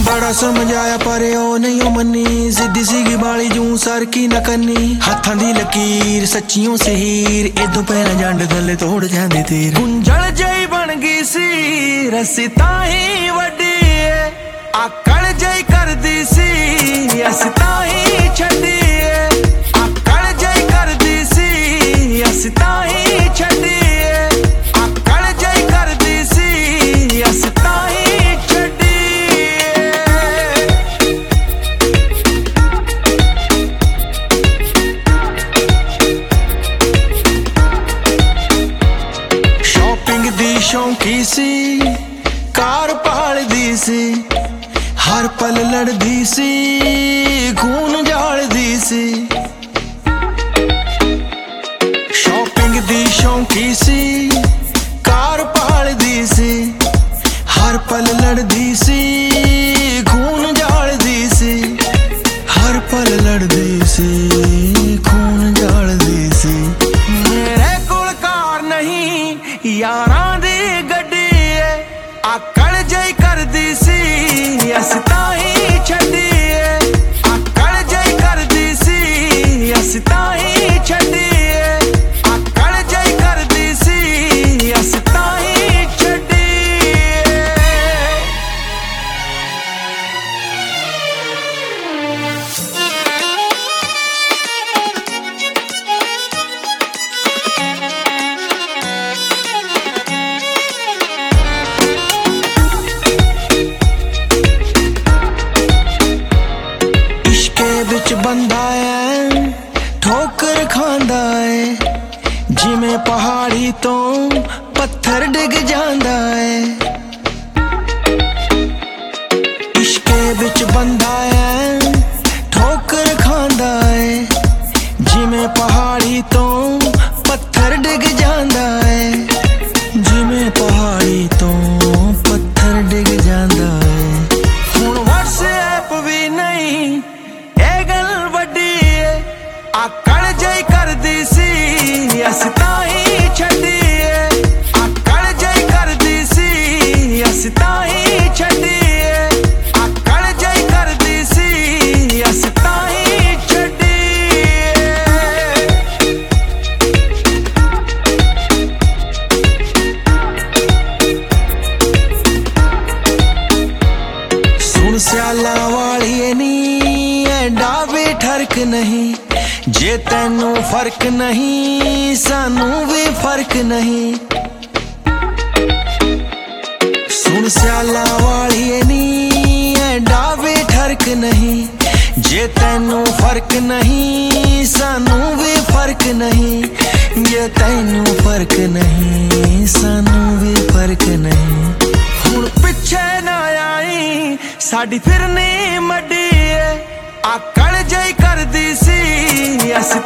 बड़ा समझाया पर ओ नहीं ओ मनी, सीधी सीगी बाली जूं सर की न करनी, हाथां दी लकीर सच्चियों से हीर, इदों पहला जंड थल्ले तोड़ जांदे तीर। गुंजल जई बन गई सी रस्सी ताही वड्डी, आकड़ जई कर दी सी अस ताही छड्डी, आकड़ जई कर दी सी अस ताही छड्डी, आकड़ जई कर दी सी अस ताही छड्डी। शॉपिंग दी शौकी सी, कार पालदी सी, हर पल लड़दी सी, खून जालदी सी। शॉपिंग दी शौकी सी, कार पालदी सी, हर पल लड़दी सी, खून जालदी सी, हर पल लड़दी सी, खून जालदी सी। मेरे कोल कार नहीं यारां दी गड्डी, आकड़ जई करदी सी अस ताही छड्डी, आकड़ जई करदी सी अस ताही छड्डी, आकड़ जई करदी सी अस ताही छड्डी। विच बंदा है ठोकर खांदा है, जिमें पहाड़ी तो पत्थर डिग जांदा है। इश्के विच बंदा है ठोकर खांदा है, जिमें पहाड़ी तो पत्थर डिग जांदा है, जिमें पहाड़ी तो पत्थर डिग जांदा है। हुण व्हाट्सएप भी नहीं आकड़ जई करदी सी अस ताही छड्डी, आकड़ जई करदी सी अस ताही छड्डी, आकड़ जई करदी सी अस ताही छड्डी। सुन स्याला वाली नी एडा भी ठरक नहीं, जे तैनू फर्क नहीं सानू भी फर्क नहीं। सुन स्याला वाली नी एडा भी ठरक नहीं, जे तैनू फर्क नहीं सानू भी फर्क नहीं, जे तैनू फर्क नहीं सानू भी फर्क नहीं। हुण पिछे ना आई साडी फिरनी मड्डी, आकड़ जई करदी सी अस